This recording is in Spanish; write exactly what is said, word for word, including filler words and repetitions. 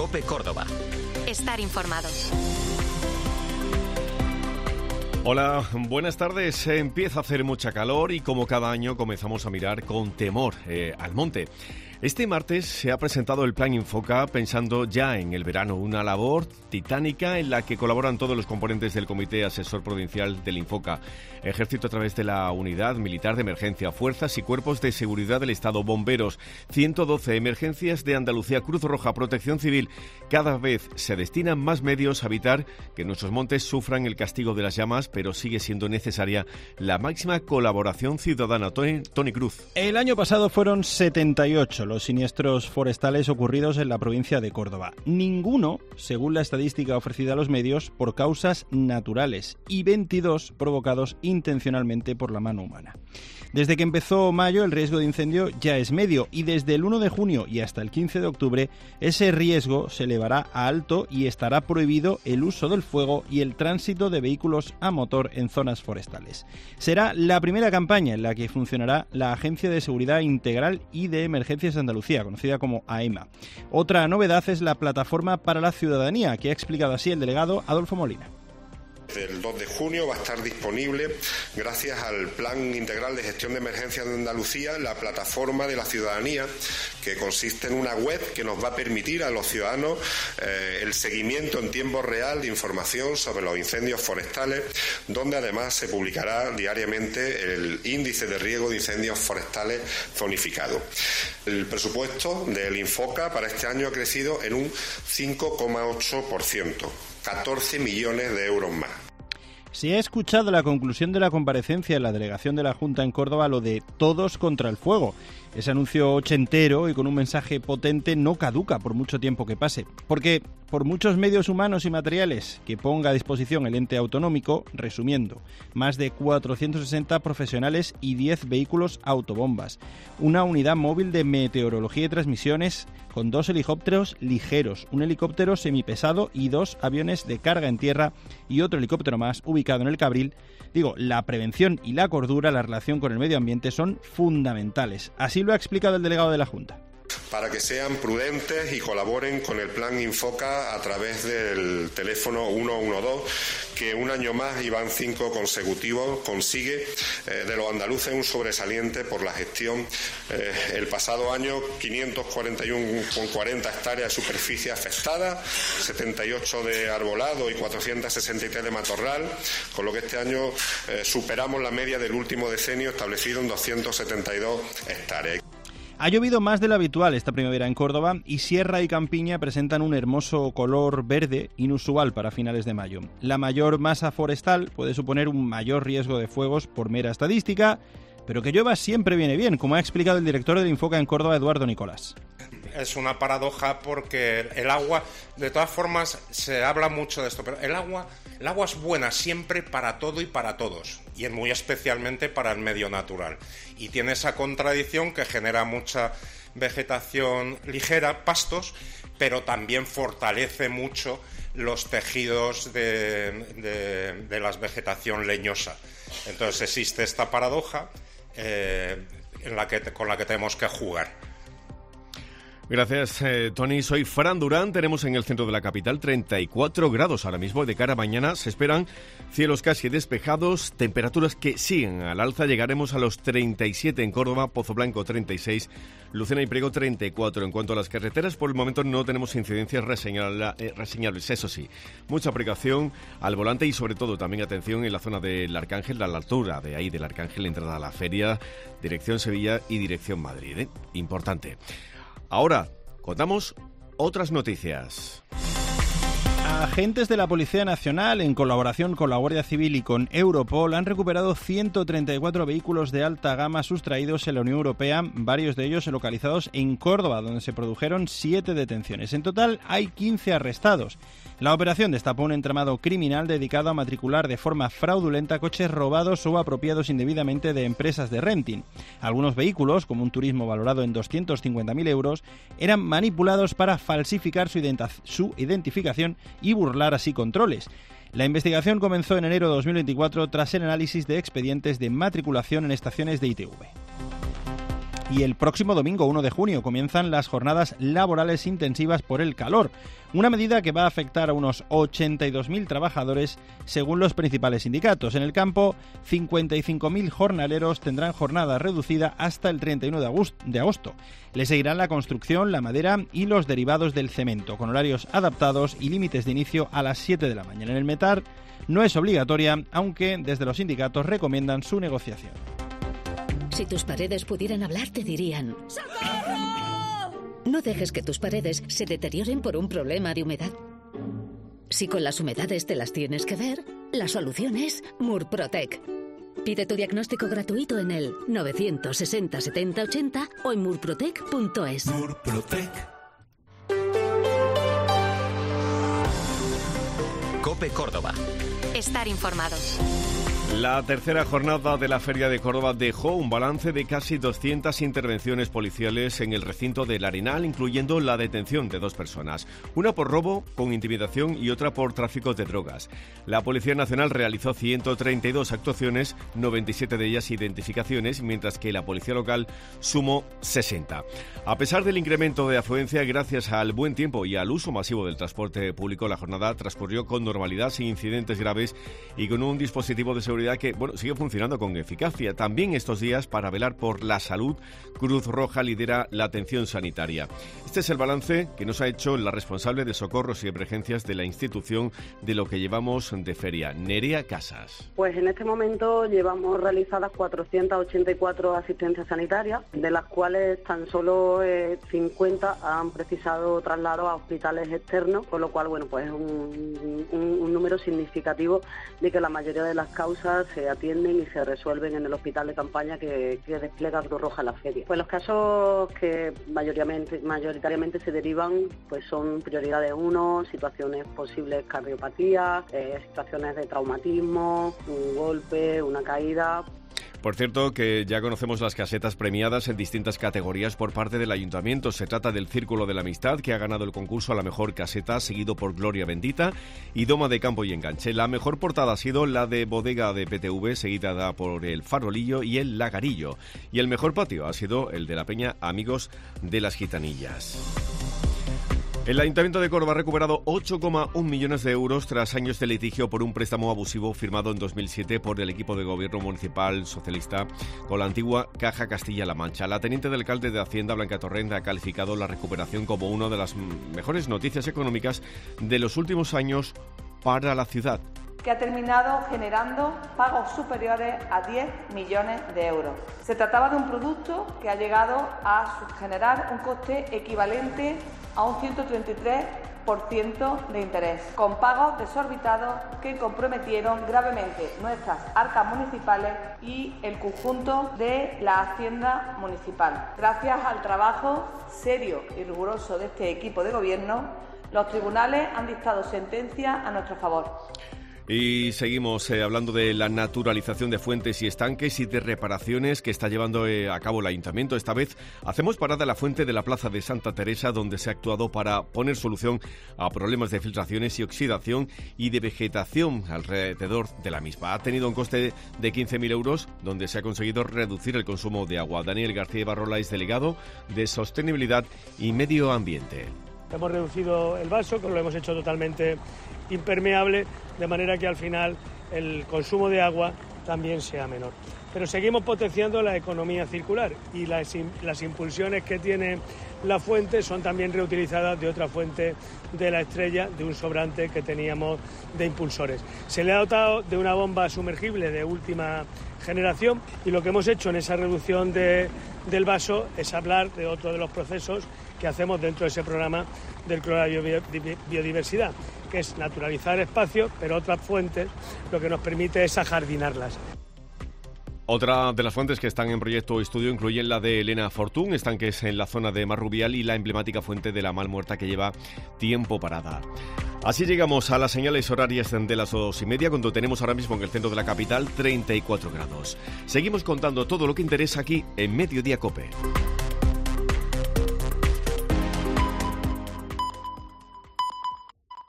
COPE Córdoba. Estar informado. Hola, buenas tardes. Empieza a hacer mucha calor y como cada año comenzamos a mirar con temor eh, al monte. Este martes se ha presentado el Plan Infoca pensando ya en el verano, una labor titánica en la que colaboran todos los componentes del Comité Asesor Provincial del Infoca, Ejército a través de la Unidad Militar de Emergencia, Fuerzas y Cuerpos de Seguridad del Estado, Bomberos, ciento doce Emergencias de Andalucía, Cruz Roja, Protección Civil. Cada vez se destinan más medios a evitar que nuestros montes sufran el castigo de las llamas, pero sigue siendo necesaria la máxima colaboración ciudadana. Tony, Tony Cruz. El año pasado fueron setenta y ocho los siniestros forestales ocurridos en la provincia de Córdoba. Ninguno, según la estadística ofrecida a los medios, por causas naturales y veintidós provocados intencionalmente por la mano humana. Desde que empezó mayo, el riesgo de incendio ya es medio y desde el uno de junio y hasta el quince de octubre, ese riesgo se elevará a alto y estará prohibido el uso del fuego y el tránsito de vehículos a motor en zonas forestales. Será la primera campaña en la que funcionará la Agencia de Seguridad Integral y de Emergencias de Andalucía, conocida como AEMA. Otra novedad es la plataforma para la ciudadanía, que ha explicado así el delegado Adolfo Molina. El dos de junio va a estar disponible, gracias al Plan Integral de Gestión de Emergencias de Andalucía, la plataforma de la ciudadanía, que consiste en una web que nos va a permitir a los ciudadanos eh, el seguimiento en tiempo real de información sobre los incendios forestales, donde además se publicará diariamente el índice de riesgo de incendios forestales zonificado. El presupuesto del Infoca para este año ha crecido en un cinco coma ocho por ciento. catorce millones de euros más. Se ha escuchado la conclusión de la comparecencia en la delegación de la Junta en Córdoba, lo de todos contra el fuego. Ese anuncio ochentero y con un mensaje potente no caduca por mucho tiempo que pase, porque por muchos medios humanos y materiales que ponga a disposición el ente autonómico, resumiendo, más de cuatrocientos sesenta profesionales y diez vehículos autobombas, una unidad móvil de meteorología y transmisiones con dos helicópteros ligeros, un helicóptero semipesado y dos aviones de carga en tierra y otro helicóptero más ubicado en el Cabril. Digo, la prevención y la cordura, la relación con el medio ambiente son fundamentales. Así lo ha explicado el delegado de la Junta. Para que sean prudentes y colaboren con el Plan Infoca a través del teléfono uno uno dos, que un año más y van cinco consecutivos, consigue eh, de los andaluces un sobresaliente por la gestión. Eh, el pasado año, quinientos cuarenta y uno coma cuarenta hectáreas de superficie afectada, setenta y ocho de arbolado y cuatrocientos sesenta y tres de matorral, con lo que este año eh, superamos la media del último decenio establecido en doscientos setenta y dos hectáreas. Ha llovido más de lo habitual esta primavera en Córdoba y Sierra y Campiña presentan un hermoso color verde inusual para finales de mayo. La mayor masa forestal puede suponer un mayor riesgo de fuegos por mera estadística, pero que llueva siempre viene bien, como ha explicado el director del Infoca en Córdoba, Eduardo Nicolás. Es una paradoja porque el agua, de todas formas, se habla mucho de esto, pero el agua, el agua es buena siempre para todo y para todos, y es muy especialmente para el medio natural. Y tiene esa contradicción que genera mucha vegetación ligera, pastos, pero también fortalece mucho los tejidos de, de, de la vegetación leñosa. Entonces existe esta paradoja eh, en la que, con la que tenemos que jugar. Gracias, eh, Tony. Soy Fran Durán. Tenemos en el centro de la capital treinta y cuatro grados ahora mismo. De cara a mañana se esperan cielos casi despejados, temperaturas que siguen al alza. Llegaremos a los treinta y siete en Córdoba, Pozo Blanco treinta y seis, Lucena y Priego treinta y cuatro. En cuanto a las carreteras, por el momento no tenemos incidencias reseñala, eh, reseñables. Eso sí, mucha precaución al volante y sobre todo también atención en la zona del Arcángel, a la altura de ahí del Arcángel, entrada a la feria, dirección Sevilla y dirección Madrid. ¿eh? Importante. Ahora contamos otras noticias. Agentes de la Policía Nacional, en colaboración con la Guardia Civil y con Europol, han recuperado ciento treinta y cuatro vehículos de alta gama sustraídos en la Unión Europea, varios de ellos localizados en Córdoba, donde se produjeron siete detenciones. En total hay quince arrestados. La operación destapó un entramado criminal dedicado a matricular de forma fraudulenta coches robados o apropiados indebidamente de empresas de renting. Algunos vehículos, como un Turismo valorado en doscientos cincuenta mil euros, eran manipulados para falsificar su, ident- su identificación y burlar así controles. La investigación comenzó en enero de dos mil veinticuatro tras el análisis de expedientes de matriculación en estaciones de I T V. Y el próximo domingo, uno de junio, comienzan las jornadas laborales intensivas por el calor, una medida que va a afectar a unos ochenta y dos mil trabajadores según los principales sindicatos. En el campo, cincuenta y cinco mil jornaleros tendrán jornada reducida hasta el treinta y uno de agosto. Le seguirán la construcción, la madera y los derivados del cemento, con horarios adaptados y límites de inicio a las siete de la mañana. En el metal no es obligatoria, aunque desde los sindicatos recomiendan su negociación. Si tus paredes pudieran hablar, te dirían: ¡socorro! No dejes que tus paredes se deterioren por un problema de humedad. Si con las humedades te las tienes que ver, la solución es Murprotec. Pide tu diagnóstico gratuito en el novecientos sesenta setenta ochenta o en murprotec punto es. Murprotec. COPE Córdoba. Estar informados. La tercera jornada de la Feria de Córdoba dejó un balance de casi doscientas intervenciones policiales en el recinto del Arenal, incluyendo la detención de dos personas, una por robo con intimidación y otra por tráfico de drogas. La Policía Nacional realizó ciento treinta y dos actuaciones, noventa y siete de ellas identificaciones, mientras que la Policía Local sumó sesenta. A pesar del incremento de afluencia, gracias al buen tiempo y al uso masivo del transporte público, la jornada transcurrió con normalidad, sin incidentes graves y con un dispositivo de seguridad que bueno, sigue funcionando con eficacia. También estos días, para velar por la salud, Cruz Roja lidera la atención sanitaria. Este es el balance que nos ha hecho la responsable de socorros y emergencias de la institución de lo que llevamos de feria, Nerea Casas. Pues en este momento llevamos realizadas cuatrocientas ochenta y cuatro asistencias sanitarias, de las cuales tan solo eh, cincuenta han precisado traslado a hospitales externos, con lo cual bueno, pues es un, un, un número significativo de que la mayoría de las causas se atienden y se resuelven en el hospital de campaña que, que despliega Cruz Roja en la feria. Pues los casos que mayoritariamente, mayoritariamente se derivan pues son prioridades uno, situaciones posibles cardiopatías, eh, situaciones de traumatismo, un golpe, una caída. Por cierto, que ya conocemos las casetas premiadas en distintas categorías por parte del Ayuntamiento. Se trata del Círculo de la Amistad, que ha ganado el concurso a la mejor caseta, seguido por Gloria Bendita y Doma de Campo y Enganche. La mejor portada ha sido la de Bodega de P T V, seguida por el Farolillo y el Lagarillo. Y el mejor patio ha sido el de la Peña Amigos de las Gitanillas. El Ayuntamiento de Córdoba ha recuperado ocho coma uno millones de euros tras años de litigio por un préstamo abusivo firmado en dos mil siete por el equipo de gobierno municipal socialista con la antigua Caja Castilla-La Mancha. La teniente del alcalde de Hacienda, Blanca Torrent, ha calificado la recuperación como una de las mejores noticias económicas de los últimos años para la ciudad, que ha terminado generando pagos superiores a diez millones de euros. Se trataba de un producto que ha llegado a generar un coste equivalente a un ciento treinta y tres por ciento de interés, con pagos desorbitados que comprometieron gravemente nuestras arcas municipales y el conjunto de la Hacienda municipal. Gracias al trabajo serio y riguroso de este equipo de gobierno, los tribunales han dictado sentencia a nuestro favor. Y seguimos eh, hablando de la naturalización de fuentes y estanques y de reparaciones que está llevando eh, a cabo el Ayuntamiento. Esta vez hacemos parada en la fuente de la Plaza de Santa Teresa, donde se ha actuado para poner solución a problemas de filtraciones y oxidación y de vegetación alrededor de la misma. Ha tenido un coste de quince mil euros, donde se ha conseguido reducir el consumo de agua. Daniel García Barrola es delegado de Sostenibilidad y Medio Ambiente. Hemos reducido el vaso, que lo hemos hecho totalmente impermeable, de manera que al final el consumo de agua también sea menor. Pero seguimos potenciando la economía circular y las, las impulsiones que tiene la fuente son también reutilizadas de otra fuente de la Estrella, de un sobrante que teníamos de impulsores. Se le ha dotado de una bomba sumergible de última generación y lo que hemos hecho en esa reducción de, del vaso es hablar de otro de los procesos que hacemos dentro de ese programa del Córdoba Biodiversidad, que es naturalizar espacios, pero otras fuentes lo que nos permite es ajardinarlas. Otra de las fuentes que están en proyecto o estudio incluyen la de Elena Fortún, estanques en la zona de Marrubial y la emblemática fuente de la Malmuerta que lleva tiempo parada. Así llegamos a las señales horarias de las dos y media, cuando tenemos ahora mismo en el centro de la capital treinta y cuatro grados. Seguimos contando todo lo que interesa aquí en Mediodía COPE.